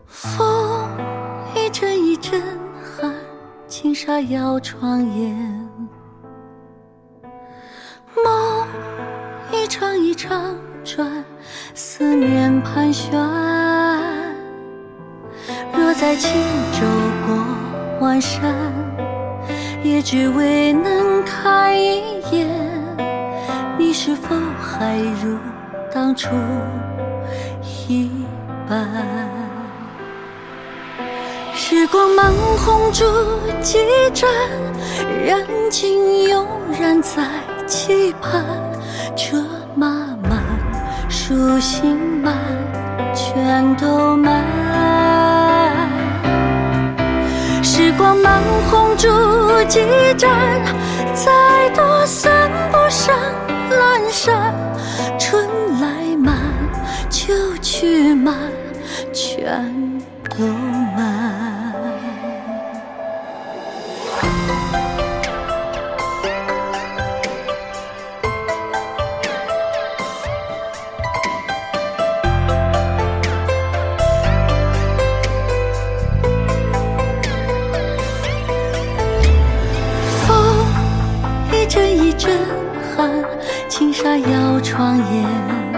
风一阵一阵寒，轻纱摇窗沿。梦一场一场转，思念盘旋。若再轻舟过万山，也只为能看一眼，你是否还如当初一般？时光漫红烛几盏，燃尽悠然在期盼。车马慢，书信慢，全都慢。时光漫红烛几盏，再多算不上阑珊。春来慢，秋去慢，全都慢。一阵一阵寒，轻纱摇窗沿。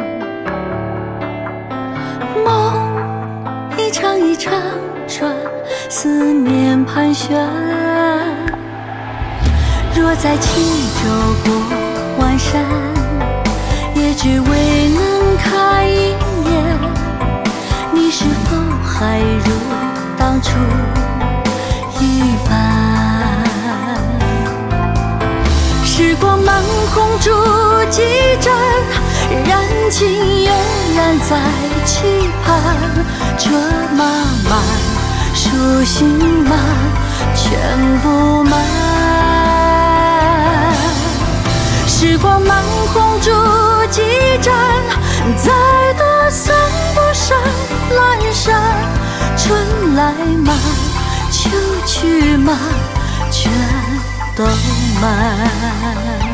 梦一场一场转，思念盘旋。若再轻舟过万山，也只为能看一眼，你是否还如当初一般？时光漫红烛几盏，燃尽悠然在期盼。车马慢，书信慢，全部慢。时光漫红烛几盏，再多算不上阑珊。春来慢，秋去慢，全都慢。